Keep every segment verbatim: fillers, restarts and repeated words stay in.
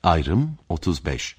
Ayrım otuz beş.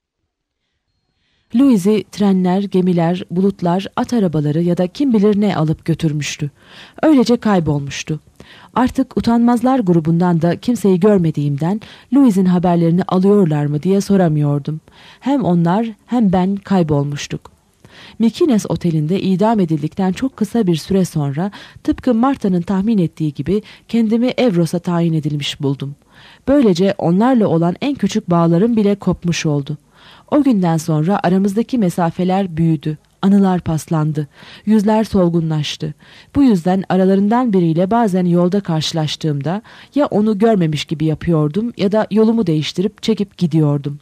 Louise'i trenler, gemiler, bulutlar, at arabaları ya da kim bilir ne alıp götürmüştü. Öylece kaybolmuştu. Artık utanmazlar grubundan da kimseyi görmediğimden Louise'in haberlerini alıyorlar mı diye soramıyordum. Hem onlar hem ben kaybolmuştuk. Mykines Oteli'nde idam edildikten çok kısa bir süre sonra tıpkı Marta'nın tahmin ettiği gibi kendimi Evros'a tayin edilmiş buldum. Böylece onlarla olan en küçük bağlarım bile kopmuş oldu. O günden sonra aramızdaki mesafeler büyüdü, anılar paslandı, yüzler solgunlaştı. Bu yüzden aralarından biriyle bazen yolda karşılaştığımda ya onu görmemiş gibi yapıyordum ya da yolumu değiştirip çekip gidiyordum.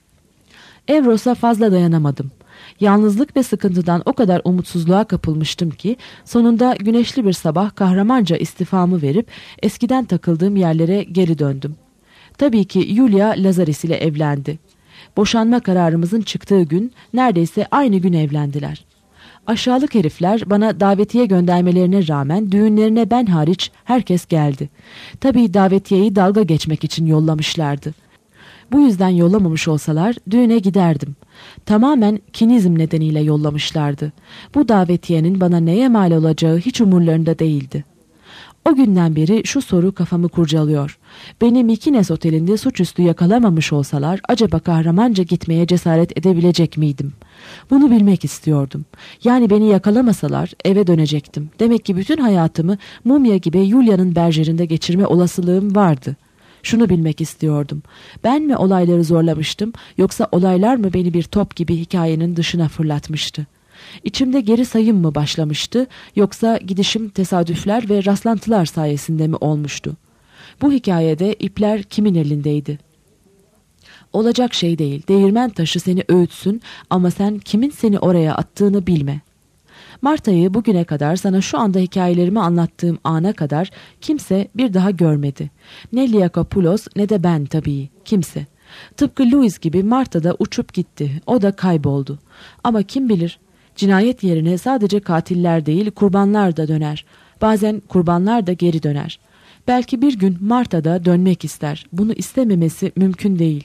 Evros'a fazla dayanamadım. Yalnızlık ve sıkıntıdan o kadar umutsuzluğa kapılmıştım ki sonunda güneşli bir sabah kahramanca istifamı verip eskiden takıldığım yerlere geri döndüm. Tabii ki Yulia Lazaris ile evlendi. Boşanma kararımızın çıktığı gün neredeyse aynı gün evlendiler. Aşağılık herifler bana davetiye göndermelerine rağmen düğünlerine ben hariç herkes geldi. Tabii davetiyeyi dalga geçmek için yollamışlardı. Bu yüzden yollamamış olsalar düğüne giderdim. Tamamen kinizm nedeniyle yollamışlardı. Bu davetiyenin bana neye mal olacağı hiç umurlarında değildi. O günden beri şu soru kafamı kurcalıyor. Beni Mykines Oteli'nde suçüstü yakalamamış olsalar acaba kahramanca gitmeye cesaret edebilecek miydim? Bunu bilmek istiyordum. Yani beni yakalamasalar eve dönecektim. Demek ki bütün hayatımı mumya gibi Yulia'nın berjerinde geçirme olasılığım vardı. Şunu bilmek istiyordum. Ben mi olayları zorlamıştım yoksa olaylar mı beni bir top gibi hikayenin dışına fırlatmıştı? İçimde geri sayım mı başlamıştı yoksa gidişim tesadüfler ve rastlantılar sayesinde mi olmuştu? Bu hikayede ipler kimin elindeydi? Olacak şey değil. Değirmen taşı seni öğütsün ama sen kimin seni oraya attığını bilme. Marta'yı bugüne kadar sana şu anda hikayelerimi anlattığım ana kadar kimse bir daha görmedi. Ne Liakopoulos ne de ben tabii. Kimse. Tıpkı Louise gibi Marta da uçup gitti. O da kayboldu. Ama kim bilir? Cinayet yerine sadece katiller değil kurbanlar da döner. Bazen kurbanlar da geri döner. Belki bir gün Marta da dönmek ister. Bunu istememesi mümkün değil.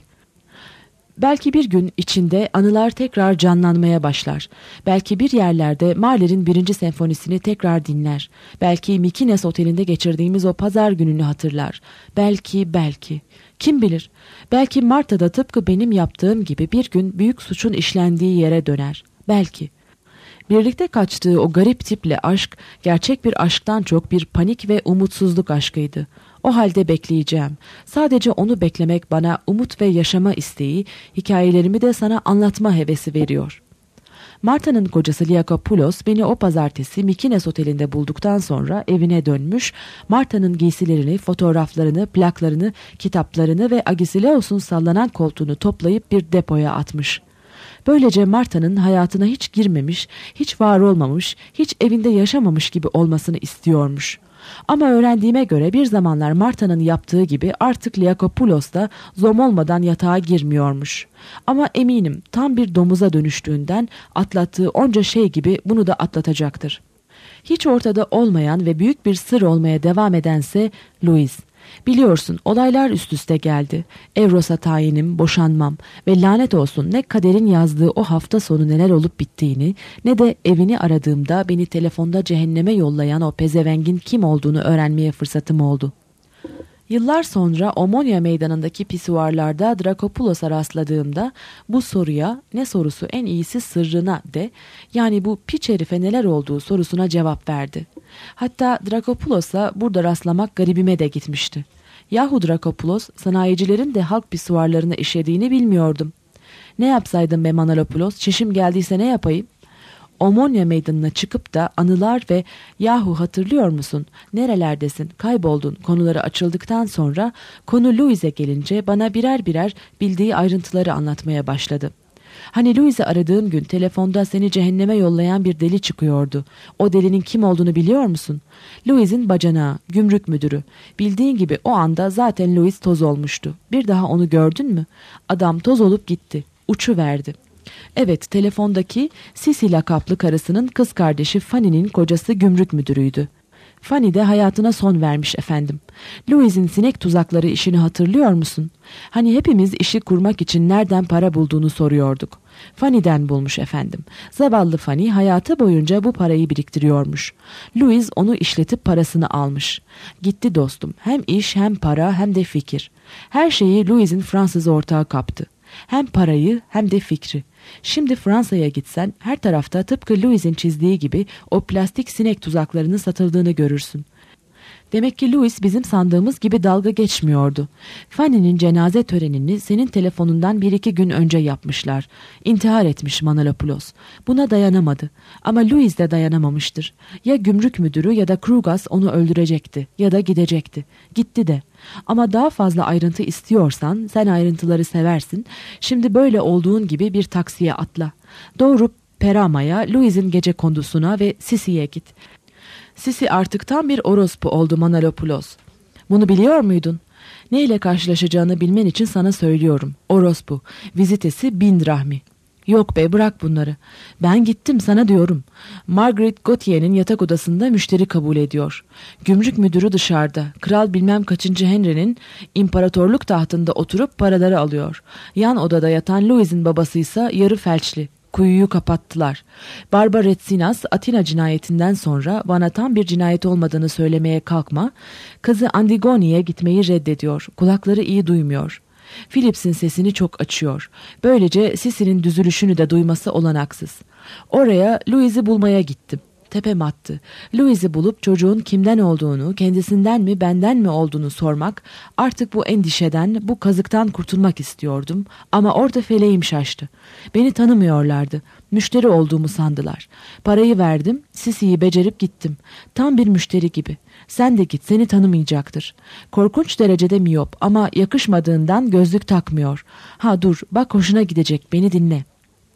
Belki bir gün içinde anılar tekrar canlanmaya başlar. Belki bir yerlerde Mahler'in birinci senfonisini tekrar dinler. Belki Mykines Oteli'nde geçirdiğimiz o pazar gününü hatırlar. Belki, belki. Kim bilir? Belki Marta da tıpkı benim yaptığım gibi bir gün büyük suçun işlendiği yere döner. Belki. Birlikte kaçtığı o garip tiple aşk, gerçek bir aşktan çok bir panik ve umutsuzluk aşkıydı. O halde bekleyeceğim. Sadece onu beklemek bana umut ve yaşama isteği, hikayelerimi de sana anlatma hevesi veriyor. Marta'nın kocası Liakopoulos beni o pazartesi Mykines Oteli'nde bulduktan sonra evine dönmüş, Marta'nın giysilerini, fotoğraflarını, plaklarını, kitaplarını ve Agesilaos'un sallanan koltuğunu toplayıp bir depoya atmış. Böylece Marta'nın hayatına hiç girmemiş, hiç var olmamış, hiç evinde yaşamamış gibi olmasını istiyormuş. Ama öğrendiğime göre bir zamanlar Marta'nın yaptığı gibi artık Liakopoulos da zom olmadan yatağa girmiyormuş. Ama eminim tam bir domuza dönüştüğünden atlattığı onca şey gibi bunu da atlatacaktır. Hiç ortada olmayan ve büyük bir sır olmaya devam edense Louise. Biliyorsun olaylar üst üste geldi. Evros'a tayinim, boşanmam ve lanet olsun ne kaderin yazdığı o hafta sonu neler olup bittiğini ne de evini aradığımda beni telefonda cehenneme yollayan o pezevengin kim olduğunu öğrenmeye fırsatım oldu. Yıllar sonra Omonia meydanındaki pisuarlarda Drakopoulos'a rastladığımda bu soruya ne sorusu en iyisi sırrına de yani bu piç herife neler olduğu sorusuna cevap verdi. Hatta Drakopoulos'a burada rastlamak garibime de gitmişti. Yahu Drakopoulos sanayicilerin de halk pisuarlarına işediğini bilmiyordum. Ne yapsaydım be Manolopoulos, çişim geldiyse ne yapayım? Omonia meydanına çıkıp da anılar ve yahu hatırlıyor musun, nerelerdesin, kayboldun konuları açıldıktan sonra konu Louise'e gelince bana birer birer bildiği ayrıntıları anlatmaya başladı. Hani Louise'i aradığım gün telefonda seni cehenneme yollayan bir deli çıkıyordu. O delinin kim olduğunu biliyor musun? Louise'in bacanağı, gümrük müdürü. Bildiğin gibi o anda zaten Louise toz olmuştu. Bir daha onu gördün mü? Adam toz olup gitti. Uçuverdi. Evet, telefondaki Sisi lakaplı karısının kız kardeşi Fanny'nin kocası gümrük müdürüydü. Fanny de hayatına son vermiş efendim. Louis'in sinek tuzakları işini hatırlıyor musun? Hani hepimiz işi kurmak için nereden para bulduğunu soruyorduk. Fanny'den bulmuş efendim. Zavallı Fanny hayatı boyunca bu parayı biriktiriyormuş. Louis onu işletip parasını almış. Gitti dostum. Hem iş hem para hem de fikir. Her şeyi Louis'in Fransız ortağı kaptı. Hem parayı hem de fikri. Şimdi Fransa'ya gitsen her tarafta tıpkı Louis'in çizdiği gibi o plastik sinek tuzaklarının satıldığını görürsün. Demek ki Louis bizim sandığımız gibi dalga geçmiyordu. Fanny'nin cenaze törenini senin telefonundan bir iki gün önce yapmışlar. İntihar etmiş Manolopoulos. Buna dayanamadı. Ama Louis de dayanamamıştır. Ya gümrük müdürü ya da Krugas onu öldürecekti ya da gidecekti. Gitti de. Ama daha fazla ayrıntı istiyorsan, sen ayrıntıları seversin. Şimdi böyle olduğun gibi bir taksiye atla. Doğru Perama'ya, Louis'in gecekondusuna ve Sisi'ye git. Sisi artık tam bir orospu oldu Manolopoulos. Bunu biliyor muydun? Neyle karşılaşacağını bilmen için sana söylüyorum. Orospu. Vizitesi bin drahmi. Yok be, bırak bunları. Ben gittim sana diyorum. Margaret Gautier'in yatak odasında müşteri kabul ediyor. Gümrük müdürü dışarıda. Kral bilmem kaçıncı Henry'nin imparatorluk tahtında oturup paraları alıyor. Yan odada yatan Louis'in babasıysa yarı felçli. Kuyuyu kapattılar. Barbaretsinas Atina cinayetinden sonra bana tam bir cinayet olmadığını söylemeye kalkma. Kızı Antigoni'ye gitmeyi reddediyor. Kulakları iyi duymuyor. Philips'in sesini çok açıyor. Böylece Sisi'nin düzülüşünü de duyması olanaksız. Oraya Louis'i bulmaya gittim. Tepem attı. Louis'i bulup çocuğun kimden olduğunu, kendisinden mi benden mi olduğunu sormak, artık bu endişeden, bu kazıktan kurtulmak istiyordum. Ama orada feleğim şaştı. Beni tanımıyorlardı. Müşteri olduğumu sandılar. Parayı verdim, Sisi'yi becerip gittim. Tam bir müşteri gibi. Sen de git, seni tanımayacaktır. Korkunç derecede miyop ama yakışmadığından gözlük takmıyor. Ha dur, bak hoşuna gidecek, beni dinle.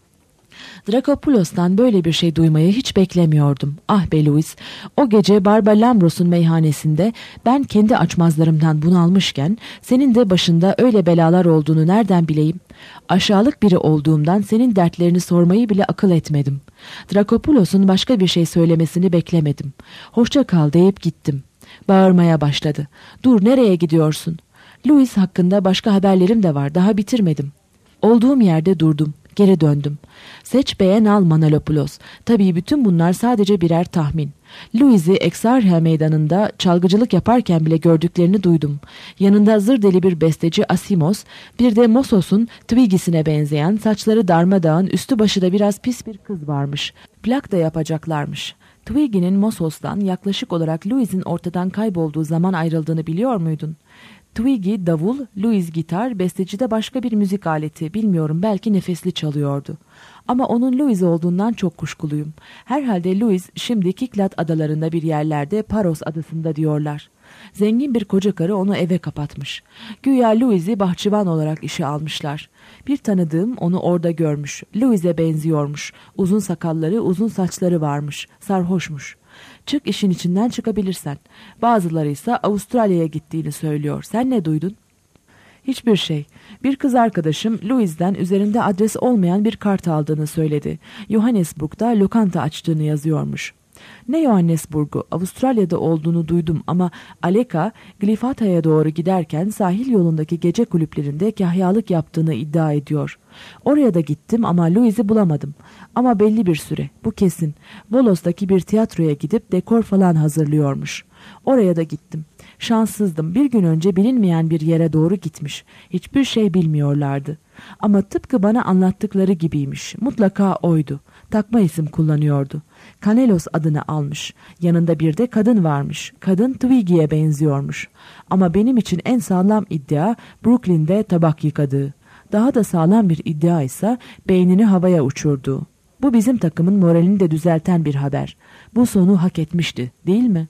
Dracopoulos'tan böyle bir şey duymayı hiç beklemiyordum. Ah be Louis, o gece Barba Lambros'un meyhanesinde ben kendi açmazlarımdan bunalmışken senin de başında öyle belalar olduğunu nereden bileyim? Aşağılık biri olduğumdan senin dertlerini sormayı bile akıl etmedim. Dracopoulos'un başka bir şey söylemesini beklemedim. Hoşça kal deyip gittim. Bağırmaya başladı. Dur, nereye gidiyorsun? Louis hakkında başka haberlerim de var, daha bitirmedim. Olduğum yerde durdum. Geri döndüm. Seç beğen al Manolopoulos. Tabii bütün bunlar sadece birer tahmin. Louis'i Exarchia meydanında çalgıcılık yaparken bile gördüklerini duydum. Yanında zır deli bir besteci Asimos, bir de Mossos'un Twiggy'sine benzeyen, saçları darmadağın, üstü başı da biraz pis bir kız varmış. Plak da yapacaklarmış. Twiggy'nin Mossos'tan yaklaşık olarak Louis'in ortadan kaybolduğu zaman ayrıldığını biliyor muydun? Twiggy davul, Louis gitar, besteci de başka bir müzik aleti, bilmiyorum, belki nefesli çalıyordu. Ama onun Louis olduğundan çok kuşkuluyum. Herhalde Louis şimdi Kiklat adalarında bir yerlerde, Paros adasında diyorlar. Zengin bir koca karı onu eve kapatmış. Güya Louis'i bahçıvan olarak işe almışlar. Bir tanıdığım onu orada görmüş. Louis'e benziyormuş. Uzun sakalları, uzun saçları varmış. Sarhoşmuş. Çık işin içinden çıkabilirsen. Bazıları ise Avustralya'ya gittiğini söylüyor. Sen ne duydun? Hiçbir şey. Bir kız arkadaşım Louis'den üzerinde adres olmayan bir kart aldığını söyledi. Johannesburg'da lokanta açtığını yazıyormuş. Ne Johannesburg'u? Avustralya'da olduğunu duydum ama Aleka, Glifata'ya doğru giderken sahil yolundaki gece kulüplerinde kahyalık yaptığını iddia ediyor. Oraya da gittim ama Louis'i bulamadım. Ama belli bir süre, bu kesin. Volos'taki bir tiyatroya gidip dekor falan hazırlıyormuş. Oraya da gittim. Şanssızdım. Bir gün önce bilinmeyen bir yere doğru gitmiş. Hiçbir şey bilmiyorlardı. Ama tıpkı bana anlattıkları gibiymiş. Mutlaka oydu. Takma isim kullanıyordu. Kanelos adını almış. Yanında bir de kadın varmış. Kadın Twiggy'ye benziyormuş. Ama benim için en sağlam iddia Brooklyn'de tabak yıkadığı. Daha da sağlam bir iddia ise beynini havaya uçurduğu. Bu bizim takımın moralini de düzelten bir haber. Bu sonu hak etmişti, değil mi?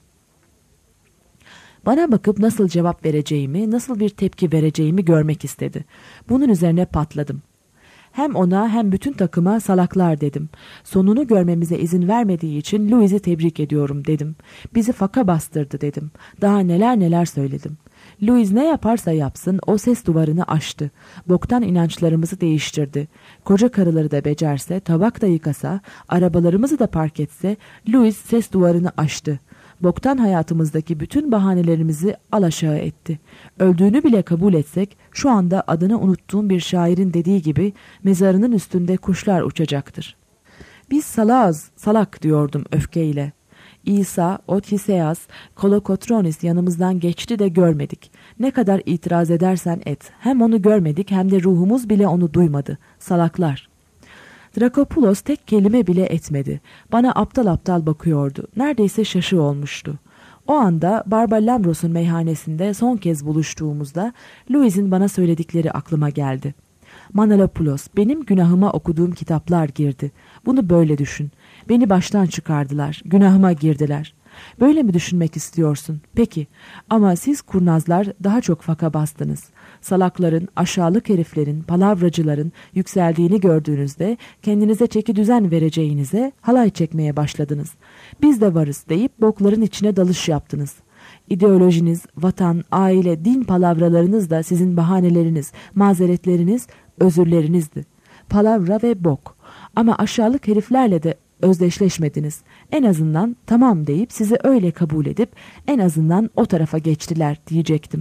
Bana bakıp nasıl cevap vereceğimi, nasıl bir tepki vereceğimi görmek istedi. Bunun üzerine patladım. Hem ona hem bütün takıma salaklar dedim. Sonunu görmemize izin vermediği için Louis'i tebrik ediyorum dedim. Bizi faka bastırdı dedim. Daha neler neler söyledim. Louis ne yaparsa yapsın o ses duvarını aştı. Boktan inançlarımızı değiştirdi. Koca karıları da becerse, tabak da yıkasa, arabalarımızı da park etse Louis ses duvarını aştı. Boktan hayatımızdaki bütün bahanelerimizi alaşağı etti. Öldüğünü bile kabul etsek şu anda adını unuttuğum bir şairin dediği gibi mezarının üstünde kuşlar uçacaktır. Biz salağız, salak diyordum öfkeyle. İsa, Odysseus, Kolokotronis yanımızdan geçti de görmedik. Ne kadar itiraz edersen et. Hem onu görmedik hem de ruhumuz bile onu duymadı. Salaklar. Drakopoulos tek kelime bile etmedi. Bana aptal aptal bakıyordu. Neredeyse şaşı olmuştu. O anda Barbalambros'un meyhanesinde son kez buluştuğumuzda Louis'in bana söyledikleri aklıma geldi. Manolopoulos, benim günahıma okuduğum kitaplar girdi. Bunu böyle düşün. Beni baştan çıkardılar. Günahıma girdiler. Böyle mi düşünmek istiyorsun? Peki. Ama siz kurnazlar daha çok faka bastınız. Salakların, aşağılık heriflerin, palavracıların yükseldiğini gördüğünüzde kendinize çeki düzen vereceğinize halay çekmeye başladınız. Biz de varız deyip bokların içine dalış yaptınız. İdeolojiniz, vatan, aile, din palavralarınız da sizin bahaneleriniz, mazeretleriniz, özürlerinizdi. Palavra ve bok. Ama aşağılık heriflerle de özdeşleşmediniz. En azından tamam deyip sizi öyle kabul edip en azından o tarafa geçtiler diyecektim.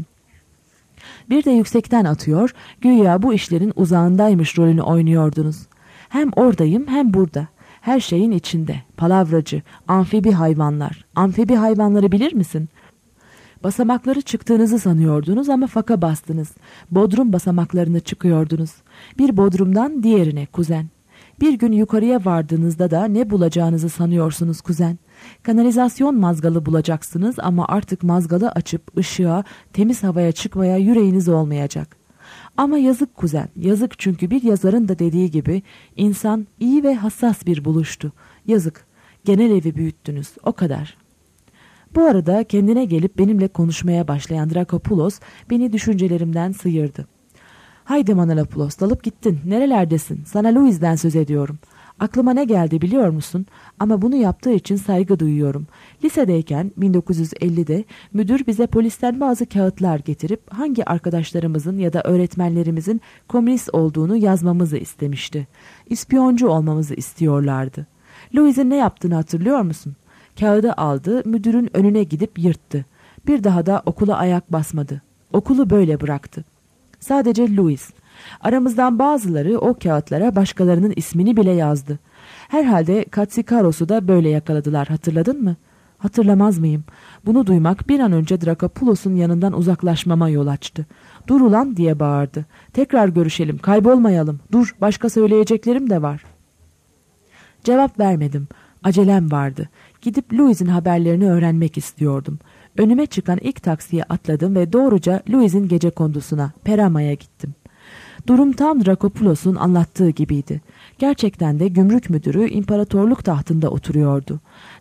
Bir de yüksekten atıyor, güya bu işlerin uzağındaymış rolünü oynuyordunuz. Hem oradayım hem burada. Her şeyin içinde. Palavracı, amfibi hayvanlar. Amfibi hayvanları bilir misin? Basamakları çıktığınızı sanıyordunuz ama faka bastınız. Bodrum basamaklarını çıkıyordunuz. Bir bodrumdan diğerine kuzen. Bir gün yukarıya vardığınızda da ne bulacağınızı sanıyorsunuz kuzen? Kanalizasyon mazgalı bulacaksınız ama artık mazgalı açıp ışığa, temiz havaya çıkmaya yüreğiniz olmayacak. Ama yazık kuzen, yazık çünkü bir yazarın da dediği gibi insan iyi ve hassas bir buluştu. Yazık, genel evi büyüttünüz, o kadar. Bu arada kendine gelip benimle konuşmaya başlayan Drakopoulos beni düşüncelerimden sıyırdı. Haydi Manolopoulos, dalıp gittin. Nerelerdesin? Sana Louis'den söz ediyorum. Aklıma ne geldi biliyor musun? Ama bunu yaptığı için saygı duyuyorum. Lisedeyken bin dokuz yüz ellide müdür bize polisten bazı kağıtlar getirip hangi arkadaşlarımızın ya da öğretmenlerimizin komünist olduğunu yazmamızı istemişti. İspiyoncu olmamızı istiyorlardı. Louis'in ne yaptığını hatırlıyor musun? Kağıdı aldı, müdürün önüne gidip yırttı. Bir daha da okula ayak basmadı. Okulu böyle bıraktı. Sadece Louis. Aramızdan bazıları o kağıtlara başkalarının ismini bile yazdı. Herhalde Katsikaros'u da böyle yakaladılar, hatırladın mı? Hatırlamaz mıyım? Bunu duymak bir an önce Drakopoulos'un yanından uzaklaşmama yol açtı. Dur ulan diye bağırdı. Tekrar görüşelim, kaybolmayalım. Dur, başka söyleyeceklerim de var. Cevap vermedim. Acelem vardı. Gidip Louis'in haberlerini öğrenmek istiyordum. Önüme çıkan ilk taksiye atladım ve doğruca Louis'in gecekondusuna, Perama'ya gittim. Durum tam Drakopoulos'un anlattığı gibiydi. Gerçekten de gümrük müdürü imparatorluk tahtında oturuyordu.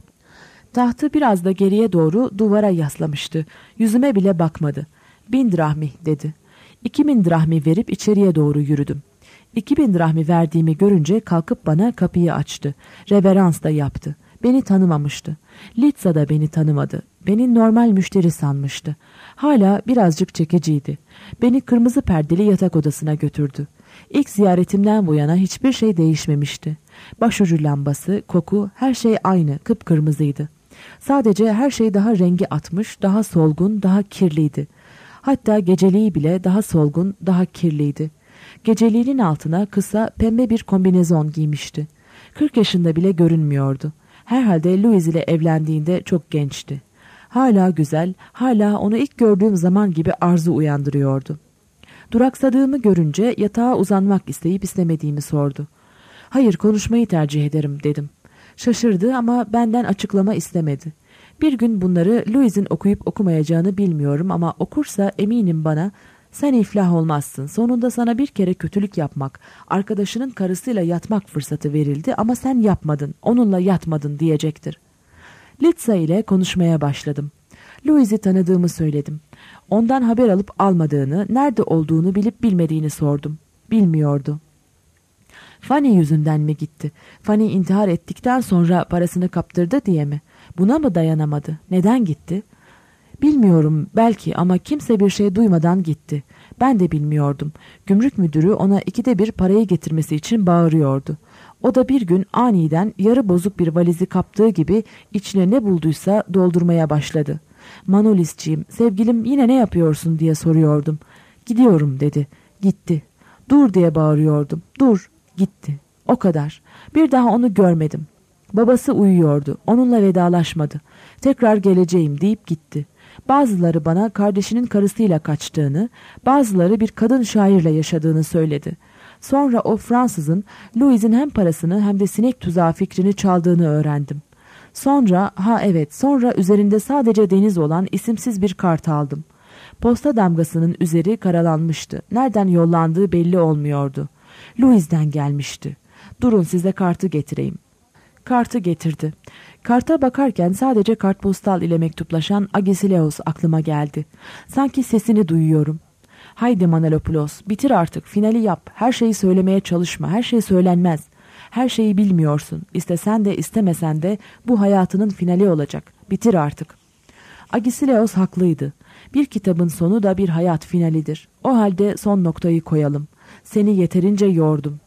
Tahtı biraz da geriye doğru duvara yaslamıştı. Yüzüme bile bakmadı. Bin drahmi dedi. İki bin drahmi verip içeriye doğru yürüdüm. İki bin drahmi verdiğimi görünce kalkıp bana kapıyı açtı. Reverans da yaptı. Beni tanımamıştı. Litza da beni tanımadı. Beni normal müşteri sanmıştı. Hala birazcık çekiciydi. Beni kırmızı perdeli yatak odasına götürdü. İlk ziyaretimden bu yana hiçbir şey değişmemişti. Başucu lambası, koku, her şey aynı, kıpkırmızıydı. Sadece her şey daha rengi atmış, daha solgun, daha kirliydi. Hatta geceliği bile daha solgun, daha kirliydi. Geceliğinin altına kısa, pembe bir kombinezon giymişti. Kırk yaşında bile görünmüyordu. Herhalde Louis ile evlendiğinde çok gençti. Hala güzel, hala onu ilk gördüğüm zaman gibi arzu uyandırıyordu. Duraksadığımı görünce yatağa uzanmak isteyip istemediğimi sordu. Hayır, konuşmayı tercih ederim dedim. Şaşırdı ama benden açıklama istemedi. Bir gün bunları Louis'in okuyup okumayacağını bilmiyorum ama okursa eminim bana sen iflah olmazsın. Sonunda sana bir kere kötülük yapmak, arkadaşının karısıyla yatmak fırsatı verildi ama sen yapmadın, onunla yatmadın diyecektir. Litza ile konuşmaya başladım. Louis'i tanıdığımı söyledim. Ondan haber alıp almadığını, nerede olduğunu bilip bilmediğini sordum. Bilmiyordu. Fanny yüzünden mi gitti? Fanny intihar ettikten sonra parasını kaptırdı diye mi? Buna mı dayanamadı? Neden gitti? Bilmiyorum belki ama kimse bir şey duymadan gitti. Ben de bilmiyordum. Gümrük müdürü ona ikide bir parayı getirmesi için bağırıyordu. O da bir gün aniden yarı bozuk bir valizi kaptığı gibi içine ne bulduysa doldurmaya başladı. "Manolisciğim, sevgilim, yine ne yapıyorsun?" diye soruyordum. "Gidiyorum," dedi. Gitti. "Dur," diye bağırıyordum. "Dur." Gitti. O kadar. Bir daha onu görmedim. Babası uyuyordu. Onunla vedalaşmadı. "Tekrar geleceğim," deyip gitti. Bazıları bana kardeşinin karısıyla kaçtığını, bazıları bir kadın şairle yaşadığını söyledi. Sonra o Fransızın Louis'in hem parasını hem de sinek tuzağı fikrini çaldığını öğrendim. Sonra, ha evet, sonra üzerinde sadece deniz olan isimsiz bir kart aldım. Posta damgasının üzeri karalanmıştı. Nereden yollandığı belli olmuyordu. Louis'den gelmişti. "Durun, size kartı getireyim." Kartı getirdi. Karta bakarken sadece kartpostal ile mektuplaşan Agesilaos aklıma geldi. Sanki sesini duyuyorum. "Haydi Manolopoulos, bitir artık, finali yap. Her şeyi söylemeye çalışma, her şey söylenmez. Her şeyi bilmiyorsun. İstesen de istemesen de bu hayatının finali olacak. Bitir artık." Agesilaos haklıydı. Bir kitabın sonu da bir hayat finalidir. O halde son noktayı koyalım. Seni yeterince yordum.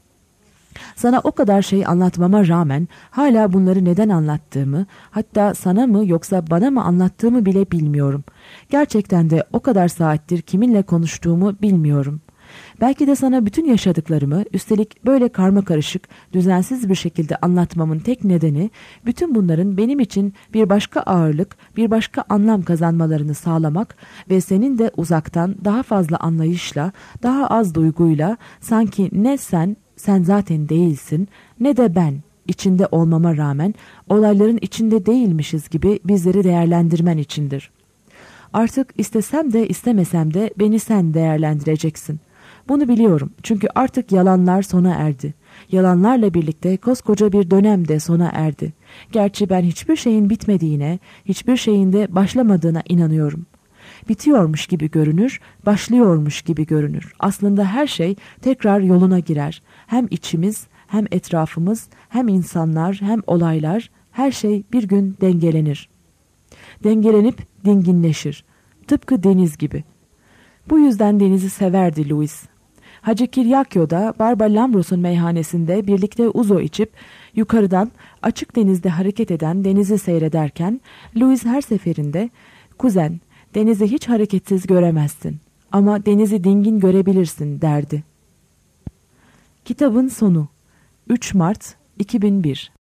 Sana o kadar şey anlatmama rağmen hala bunları neden anlattığımı, hatta sana mı yoksa bana mı anlattığımı bile bilmiyorum. Gerçekten de o kadar saattir kiminle konuştuğumu bilmiyorum. Belki de sana bütün yaşadıklarımı, üstelik böyle karmakarışık, düzensiz bir şekilde anlatmamın tek nedeni, bütün bunların benim için bir başka ağırlık, bir başka anlam kazanmalarını sağlamak ve senin de uzaktan daha fazla anlayışla, daha az duyguyla, sanki ne sen, sen zaten değilsin, ne de ben, içinde olmama rağmen olayların içinde değilmişiz gibi bizleri değerlendirmen içindir. Artık istesem de istemesem de beni sen değerlendireceksin. Bunu biliyorum, çünkü artık yalanlar sona erdi. Yalanlarla birlikte koskoca bir dönem de sona erdi. Gerçi ben hiçbir şeyin bitmediğine, hiçbir şeyin de başlamadığına inanıyorum. Bitiyormuş gibi görünür, başlıyormuş gibi görünür. Aslında her şey tekrar yoluna girer. Hem içimiz, hem etrafımız, hem insanlar, hem olaylar, her şey bir gün dengelenir. Dengelenip dinginleşir. Tıpkı deniz gibi. Bu yüzden denizi severdi Louis. Hacı Kiryakyo'da Barba Lambros'un meyhanesinde birlikte uzo içip yukarıdan açık denizde hareket eden denizi seyrederken Louis her seferinde "Kuzen, denizi hiç hareketsiz göremezsin ama denizi dingin görebilirsin," derdi. Kitabın sonu. üç Mart iki bin bir